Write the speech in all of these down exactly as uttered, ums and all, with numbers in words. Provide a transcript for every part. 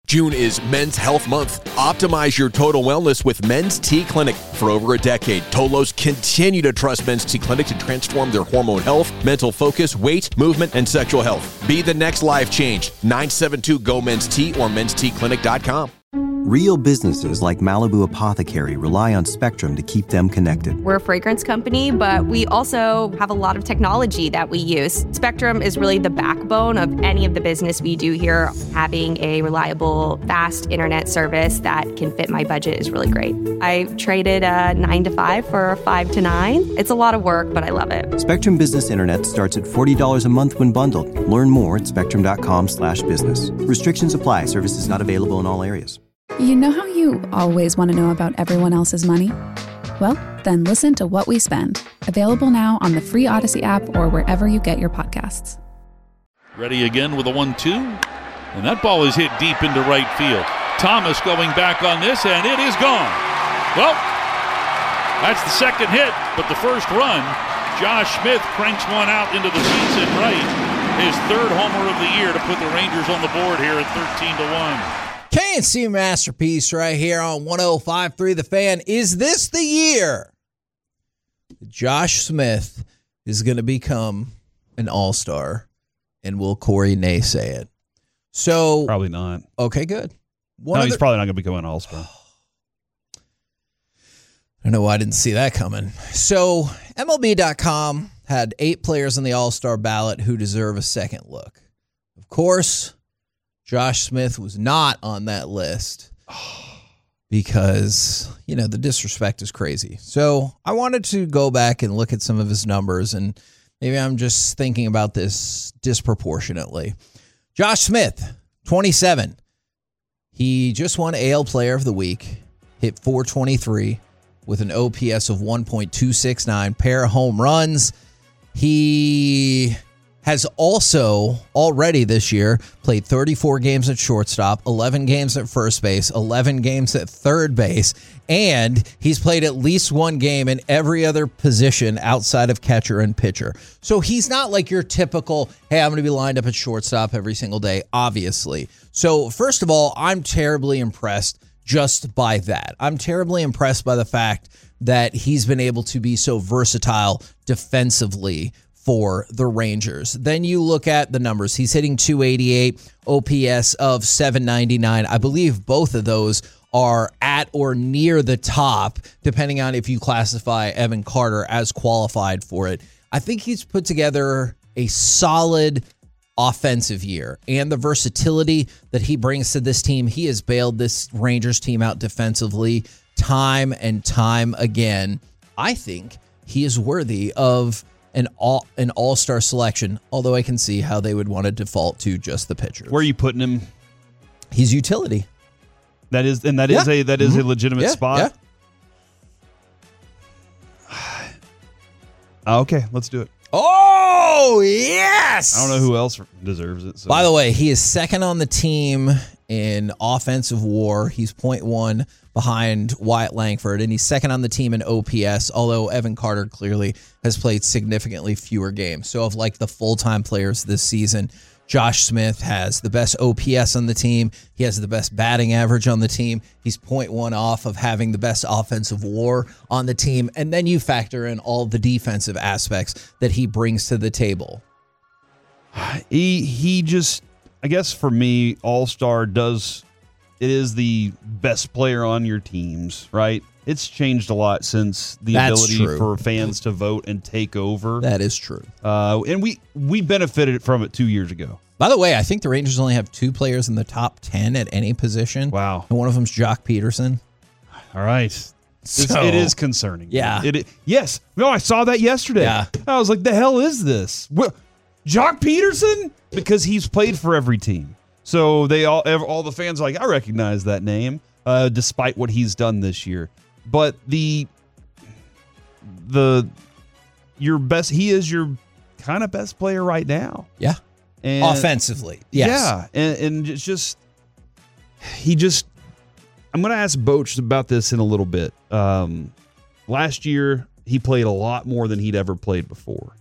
June is Men's Health Month. Optimize your total wellness with Men's T Clinic. For over a decade, Tolos continue to trust Men's T Clinic to transform their hormone health, mental focus, weight, movement, and sexual health. Be the next life change. nine seven two, G O, Men's T or mens t clinic dot com. Real businesses like Malibu Apothecary rely on Spectrum to keep them connected. We're a fragrance company, but we also have a lot of technology that we use. Spectrum is really the backbone of any of the business we do here. Having a reliable, fast internet service that can fit my budget is really great. I traded a nine to five for a five to nine. It's a lot of work, but I love it. Spectrum Business Internet starts at forty dollars a month when bundled. Learn more at spectrum.com slash business. Restrictions apply. Services not available in all areas. You know how you always want to know about everyone else's money? Well, then listen to What We Spend. Available now on the free Odyssey app or wherever you get your podcasts. Ready again with a one two. And that ball is hit deep into right field. Thomas going back on this, and it is gone. Well, that's the second hit, but the first run, Josh Smith cranks one out into the seats at right. His third homer of the year to put the Rangers on the board here at thirteen to one. K and C Masterpiece right here on one oh five point three The Fan. Is this the year Josh Smith is going to become an all-star? And will Corey naysay it? So probably not. Okay, good. One no, he's the, probably not going to become an all-star. I don't know why I didn't see that coming. So M L B dot com had eight players on the all-star ballot who deserve a second look. Of course, Josh Smith was not on that list because, you know, the disrespect is crazy. So I wanted to go back and look at some of his numbers, and maybe I'm just thinking about this disproportionately. Josh Smith, twenty-seven. He just won A L Player of the Week, hit four twenty-three with an O P S of one point two six nine, pair of home runs. He has also already this year played thirty-four games at shortstop, eleven games at first base, eleven games at third base, and he's played at least one game in every other position outside of catcher and pitcher. So he's not like your typical, hey, I'm going to be lined up at shortstop every single day, obviously. So first of all, I'm terribly impressed just by that. I'm terribly impressed by the fact that he's been able to be so versatile defensively for the Rangers. Then you look at the numbers. He's hitting two eighty-eight, O P S of seven ninety-nine. I believe both of those are at or near the top, depending on if you classify Evan Carter as qualified for it. I think he's put together a solid offensive year, and the versatility that he brings to this team. He has bailed this Rangers team out defensively time and time again. I think he is worthy of an all an all-star selection, although I can see how they would want to default to just the pitcher. Where are you putting him? He's utility. That is, and that yeah. is a that is mm-hmm. a legitimate yeah. spot. Yeah. Okay, let's do it. Oh, yes! I don't know who else deserves it. So. By the way, he is second on the team in offensive WAR. He's point one behind Wyatt Langford, and he's second on the team in O P S, although Evan Carter clearly has played significantly fewer games. So of like the full-time players this season, Josh Smith has the best O P S on the team. He has the best batting average on the team. He's point one off of having the best offensive WAR on the team. And then you factor in all the defensive aspects that he brings to the table. He he just, I guess for me, All-Star does, it is the best player on your teams, right? It's changed a lot since the That's ability true. for fans to vote and take over. That is true. Uh, and we, we benefited from it two years ago. By the way, I think the Rangers only have two players in the top ten at any position. Wow. And one of them's Jock Peterson. All right. So, it is concerning. Yeah. It, it, yes. No, I saw that yesterday. Yeah. I was like, the hell is this? What, Jock Peterson? Because he's played for every team. So they all all the fans are like, I recognize that name, uh, despite what he's done this year. But the the your best he is your kind of best player right now. Yeah. And, offensively. Yes. Yeah. And, and it's just he just I'm gonna ask Boach about this in a little bit. Um, last year he played a lot more than he'd ever played before.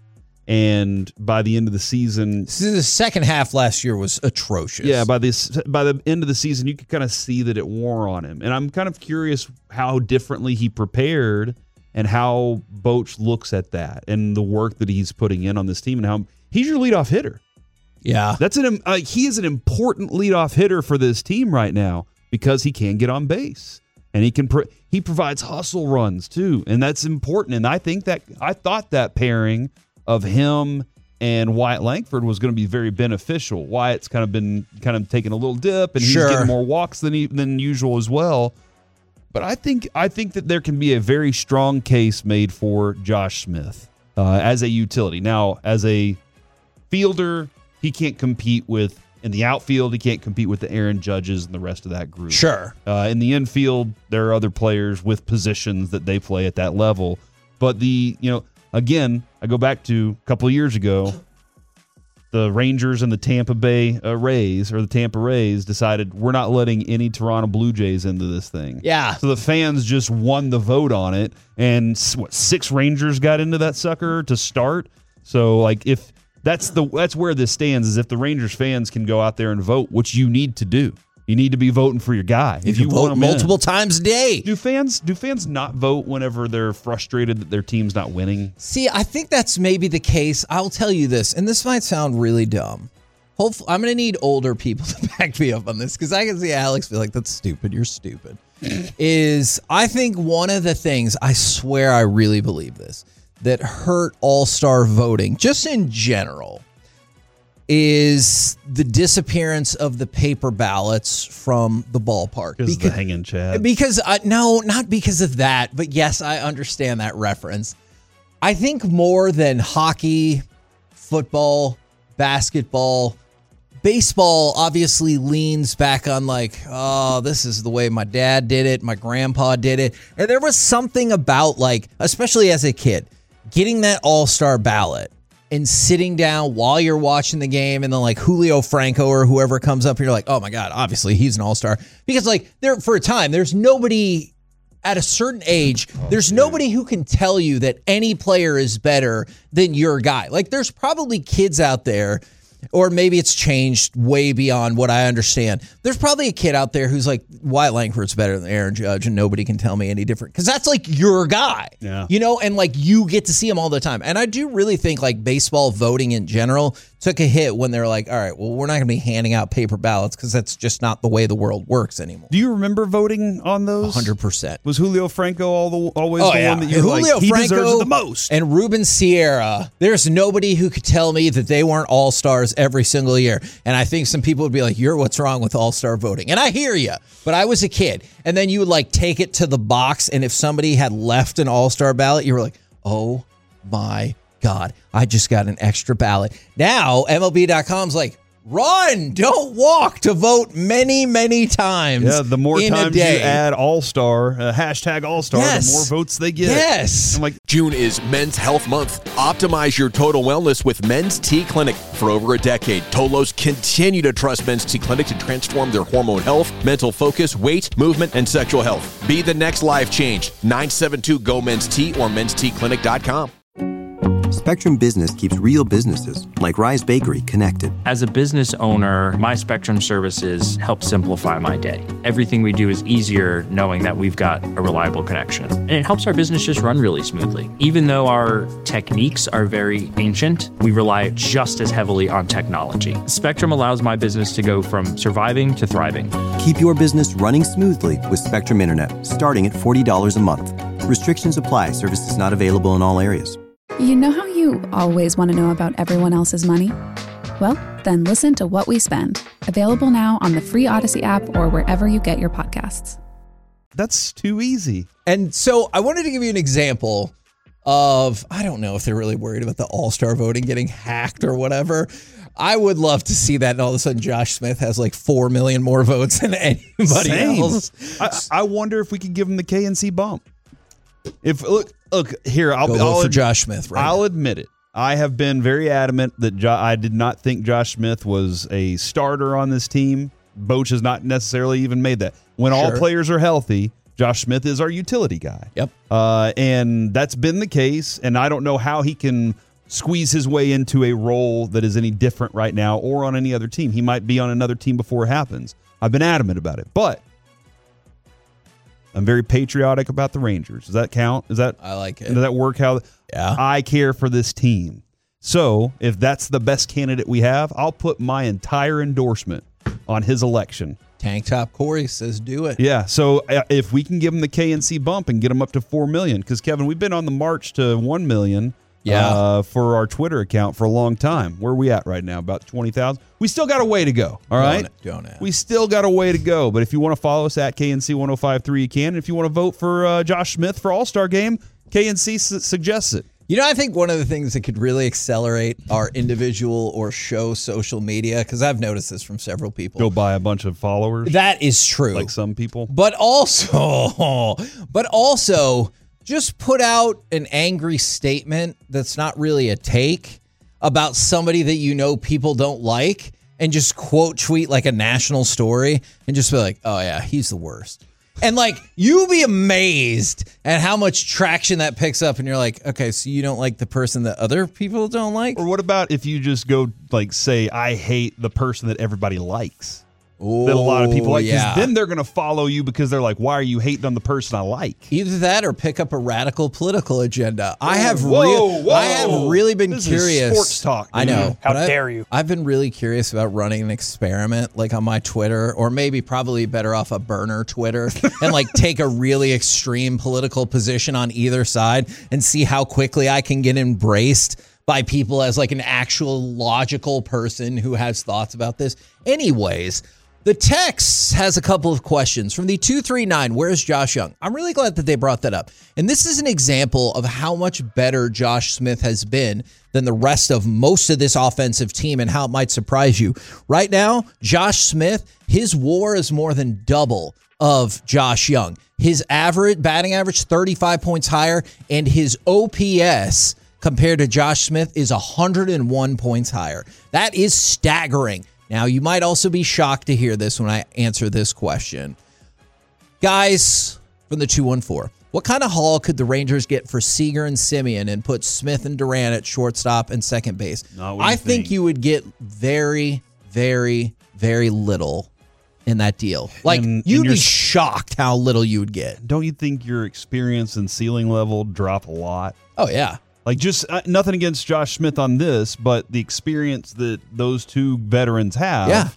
And by the end of the season, the second half last year was atrocious. Yeah, by this by the end of the season, you could kind of see that it wore on him. And I'm kind of curious how differently he prepared and how Boch looks at that and the work that he's putting in on this team and how he's your leadoff hitter. Yeah, that's an uh, he is an important leadoff hitter for this team right now because he can get on base and he can pro- he provides hustle runs too, and that's important. And I think that I thought that pairing of him and Wyatt Langford was going to be very beneficial. Wyatt's kind of been kind of taking a little dip, and sure. he's getting more walks than he, than usual as well. But I think I think that there can be a very strong case made for Josh Smith uh, as a utility. Now, as a fielder, he can't compete with in the outfield. He can't compete with the Aaron Judges and the rest of that group. Sure. Uh, in the infield, there are other players with positions that they play at that level. But the you know. Again, I go back to a couple of years ago, the Rangers and the Tampa Bay uh, Rays, or the Tampa Rays, decided we're not letting any Toronto Blue Jays into this thing. Yeah. So the fans just won the vote on it, and what, six Rangers got into that sucker to start? So, like, if that's the that's where this stands, is if the Rangers fans can go out there and vote, which you need to do. You need to be voting for your guy. If you, you vote multiple in. times a day. Do fans do fans not vote whenever they're frustrated that their team's not winning? See, I think that's maybe the case. I'll tell you this, and this might sound really dumb. Hopefully, I'm going to need older people to back me up on this because I can see Alex be like, that's stupid. You're stupid. Is I think one of the things, I swear I really believe this, that hurt all-star voting, just in general, is the disappearance of the paper ballots from the ballpark. Because of the hanging Chad. Because, uh, no, not because of that, but yes, I understand that reference. I think more than hockey, football, basketball, baseball obviously leans back on like, oh, this is the way my dad did it, my grandpa did it. And there was something about like, especially as a kid, getting that all-star ballot and sitting down while you're watching the game, and then like Julio Franco or whoever comes up, and you're like, oh my God, obviously he's an all-star. Because like there for a time, there's nobody at a certain age, oh, there's dude. nobody who can tell you that any player is better than your guy. Like there's probably kids out there, or maybe it's changed way beyond what I understand. There's probably a kid out there who's like, Wyatt Langford's better than Aaron Judge, and nobody can tell me any different. Because that's like your guy, yeah. you know, and like you get to see him all the time. And I do really think like baseball voting in general took a hit when they're like, all right, well, we're not going to be handing out paper ballots because that's just not the way the world works anymore. Do you remember voting on those? one hundred percent. Was Julio Franco all the, always oh, the yeah. one that you were Julio like, he Franco deserves it the most? And Ruben Sierra, there's nobody who could tell me that they weren't all-stars every single year. And I think some people would be like, you're what's wrong with all-star voting. And I hear you, but I was a kid. And then you would like take it to the box, and if somebody had left an all-star ballot, you were like, oh my God, I just got an extra ballot. Now, M L B dot com's like, run, don't walk to vote many, many times. Yeah, the more in times a day. you add All-Star, uh, hashtag All-Star, yes. the more votes they get. Yes. I'm like, June is Men's Health Month. Optimize your total wellness with Men's T Clinic. For over a decade, Tolos continue to trust Men's T Clinic to transform their hormone health, mental focus, weight, movement, and sexual health. Be the next life change. nine seven two, G O, Men's T or men's t clinic dot com. Spectrum Business keeps real businesses, like Rise Bakery, connected. As a business owner, my Spectrum services help simplify my day. Everything we do is easier knowing that we've got a reliable connection. And it helps our business just run really smoothly. Even though our techniques are very ancient, we rely just as heavily on technology. Spectrum allows my business to go from surviving to thriving. Keep your business running smoothly with Spectrum Internet, starting at forty dollars a month. Restrictions apply. Services not available in all areas. You know how you always want to know about everyone else's money? Well, then listen to What We Spend, available now on the free Odyssey app or wherever you get your podcasts. that's too easy. And so I wanted to give you an example of, I don't know if they're really worried about the all-star voting getting hacked or whatever. I would love to see that, and all of a sudden Josh Smith has like four million more votes than anybody Same. else. I, I wonder if we could give him the K N C bump. If look, look here, I'll, Go I'll vote for ad- Josh Smith. Right I'll now. admit it. I have been very adamant that jo- I did not think Josh Smith was a starter on this team. Boch has not necessarily even made that. When all Sure. players are healthy, Josh Smith is our utility guy. Yep. Uh, and that's been the case, and I don't know how he can squeeze his way into a role that is any different right now or on any other team. He might be on another team before it happens. I've been adamant about it, but I'm very patriotic about the Rangers. Does that count? Is that I like it. Does that work? How yeah. I care for this team. So if that's the best candidate we have, I'll put my entire endorsement on his election. Tank Top Corey says do it. Yeah, so uh, if we can give him the K N C bump and get him up to four million dollars, because, Kevin, we've been on the march to one million dollars yeah. uh, for our Twitter account for a long time. Where are we at right now? About twenty thousand? We still got a way to go, all right? Don't, don't we still got a way to go, but if you want to follow us at K N C one oh five three, you can. And if you want to vote for uh, Josh Smith for All-Star Game, K N C su- suggests it. You know, I think one of the things that could really accelerate our individual or show social media, because I've noticed this from several people. Go buy a bunch of followers. That is true. Like some people. But also, but also, just put out an angry statement that's not really a take about somebody that you know people don't like, and just quote tweet like a national story and just be like, oh yeah, he's the worst. And, like, you'll be amazed at how much traction that picks up. And you're like, okay, so you don't like the person that other people don't like? Or what about if you just go, like, say, I hate the person that everybody likes? Ooh, that a lot of people like. Because yeah. then they're going to follow you because they're like, why are you hating on the person I like? Either that or pick up a radical political agenda. I have, whoa, re- whoa. I have really been this curious. Is sports talk. I know. How but dare I, you? I've been really curious about running an experiment, like on my Twitter, or maybe probably better off a burner Twitter, and like take a really extreme political position on either side and see how quickly I can get embraced by people as like an actual logical person who has thoughts about this. Anyways, the text has a couple of questions from the two three nine. Where's Josh Young? I'm really glad that they brought that up. And this is an example of how much better Josh Smith has been than the rest of most of this offensive team and how it might surprise you. Right now, Josh Smith, his WAR is more than double of Josh Young. His average batting average, thirty-five points higher, and his O P S compared to Josh Smith is one hundred one points higher. That is staggering. Now, you might also be shocked to hear this when I answer this question. Guys from the two one four, what kind of haul could the Rangers get for Seager and Simeon and put Smith and Duran at shortstop and second base? No, what do I you think? think you would get very, very, very little in that deal. Like, And- you'd and be you're- shocked how little you would get. Don't you think your experience and ceiling level drop a lot? Oh, yeah. Like, just uh, nothing against Josh Smith on this, but the experience that those two veterans have Yeah.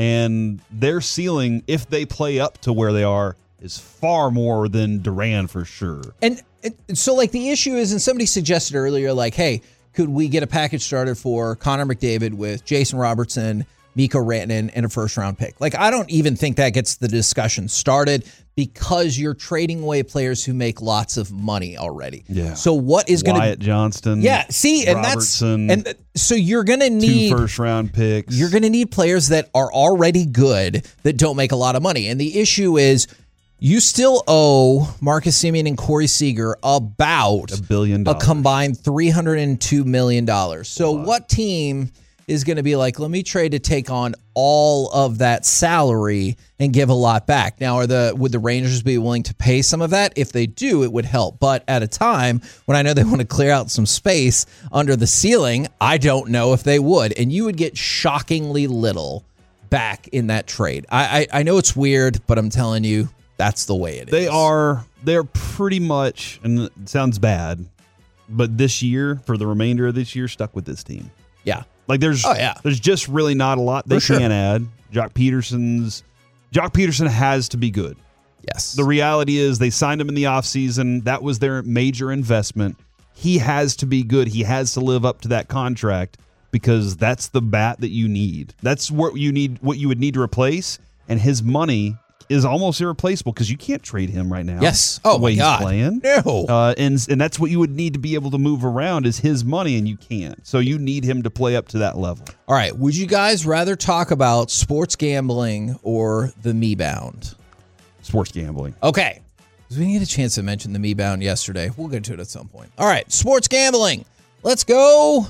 and their ceiling, if they play up to where they are, is far more than Duran for sure. And, and so, like, the issue is, and somebody suggested earlier, like, hey, could we get a package started for Connor McDavid with Jason Robertson, Mikko Rantanen, and a first-round pick? Like, I don't even think that gets the discussion started because you're trading away players who make lots of money already. Yeah. So what is going to... Wyatt Johnston. Yeah, see, and Robertson, that's... And so you're going to need... two first-round picks. You're going to need players that are already good that don't make a lot of money. And the issue is you still owe Marcus Semien and Corey Seager about a billion dollars. a combined three hundred two million dollars. So what team is going to be like, let me trade to take on all of that salary and give a lot back? Now, are the would the Rangers be willing to pay some of that? If they do, it would help. But at a time when I know they want to clear out some space under the ceiling, I don't know if they would. And you would get shockingly little back in that trade. I I, I know it's weird, but I'm telling you, that's the way it is. They are, they're pretty much, and it sounds bad, but this year, for the remainder of this year, stuck with this team. Yeah. Like there's, Oh, yeah. there's just really not a lot they For sure. can add. Jock Peterson's, Jock Peterson has to be good. Yes. The reality is they signed him in the offseason. That was their major investment. He has to be good. He has to live up to that contract because that's the bat that you need. That's what you need, what you would need to replace. And his money is almost irreplaceable because you can't trade him right now. Yes. Oh, the way my God. he's playing. No. Uh, and and that's what you would need to be able to move around is his money, and you can't. So you need him to play up to that level. All right. Would you guys rather talk about sports gambling or the Me Bound? Sports gambling. Okay. Because we didn't get a chance to mention the Me Bound yesterday. We'll get to it at some point. All right. Sports gambling. Let's go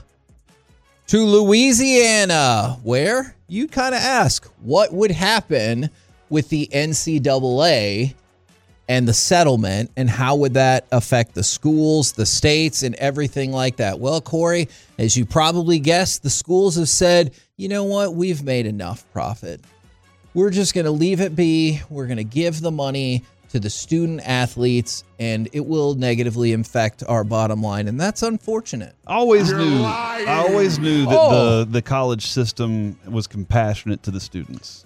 to Louisiana, where you kind of ask what would happen with the N C double A and the settlement, and how would that affect the schools, the states, and everything like that? Well, Corey, as you probably guessed, the schools have said, you know what, we've made enough profit. We're just going to leave it be. We're going to give the money to the student athletes, and it will negatively affect our bottom line, and that's unfortunate. I always knew. I always knew that Oh. the the college system was compassionate to the students.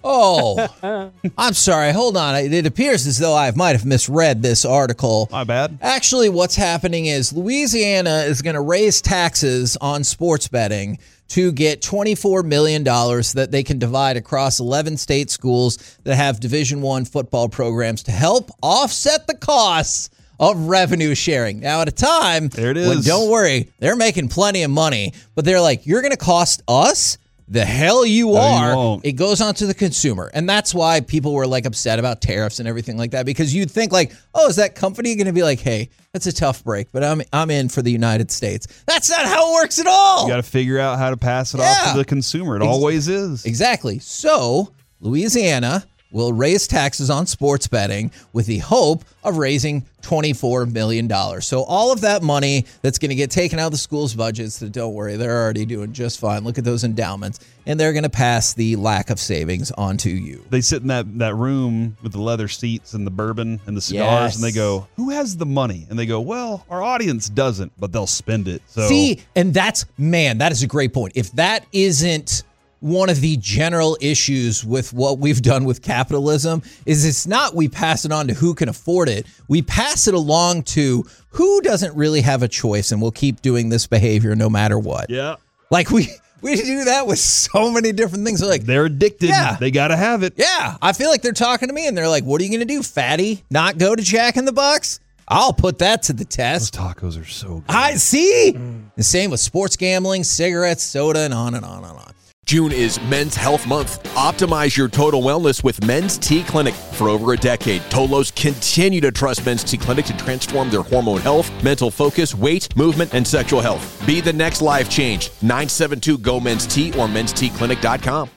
Oh, I'm sorry. Hold on. It appears as though I might have misread this article. My bad. Actually, what's happening is Louisiana is going to raise taxes on sports betting to get twenty-four million dollars that they can divide across eleven state schools that have Division One football programs to help offset the costs of revenue sharing. Now, at a time There it when, is. don't worry, they're making plenty of money, but they're like, you're going to cost us? The hell you No, you are. won't. It goes on to the consumer. And that's why people were like upset about tariffs and everything like that, because you'd think like, oh, is that company going to be like, hey, that's a tough break, but I'm I'm in for the United States. That's not how it works at all. You got to figure out how to pass it Yeah. off to the consumer. It Ex- always is. Exactly. So Louisiana will raise taxes on sports betting with the hope of raising twenty-four million dollars. So all of that money that's going to get taken out of the school's budgets, that don't worry, they're already doing just fine. Look at those endowments. And they're going to pass the lack of savings on to you. They sit in that, that room with the leather seats and the bourbon and the cigars, Yes. and they go, who has the money? And they go, well, our audience doesn't, but they'll spend it. So See, and that's, man, that is a great point. If that isn't one of the general issues with what we've done with capitalism, is it's not we pass it on to who can afford it. We pass it along to who doesn't really have a choice and will keep doing this behavior no matter what. yeah, Like we we do that with so many different things. They're like, they're addicted. Yeah. They got to have it. yeah, I feel like they're talking to me and they're like, what are you going to do, fatty? Not go to Jack in the Box? I'll put that to the Those test. tacos are so good. I see. The same with sports gambling, cigarettes, soda, and on and on and on. June is Men's Health Month. Optimize your total wellness with Men's T Clinic. For over a decade, Tolos continue to trust Men's T Clinic to transform their hormone health, mental focus, weight, movement, and sexual health. Be the next life change. nine seven two G O Men's T or men's t clinic dot com.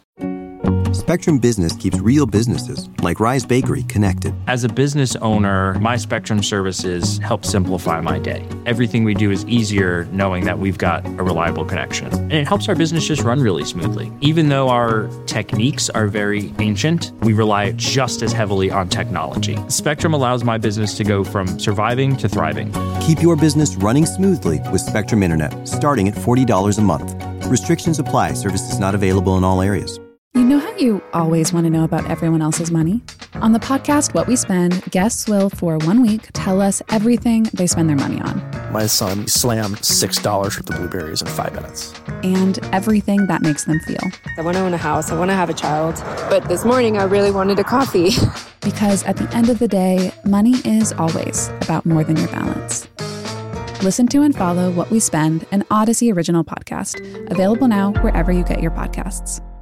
Spectrum Business keeps real businesses, like Rise Bakery, connected. As a business owner, my Spectrum services help simplify my day. Everything we do is easier knowing that we've got a reliable connection. And it helps our business just run really smoothly. Even though our techniques are very ancient, we rely just as heavily on technology. Spectrum allows my business to go from surviving to thriving. Keep your business running smoothly with Spectrum Internet, starting at forty dollars a month. Restrictions apply. Services not available in all areas. You know how you always want to know about everyone else's money? On the podcast What We Spend, guests will, for one week, tell us everything they spend their money on. My son slammed six dollars worth of blueberries in five minutes. And everything that makes them feel. I want to own a house. I want to have a child. But this morning, I really wanted a coffee. Because at the end of the day, money is always about more than your balance. Listen to and follow What We Spend, an Odyssey original podcast. Available now wherever you get your podcasts.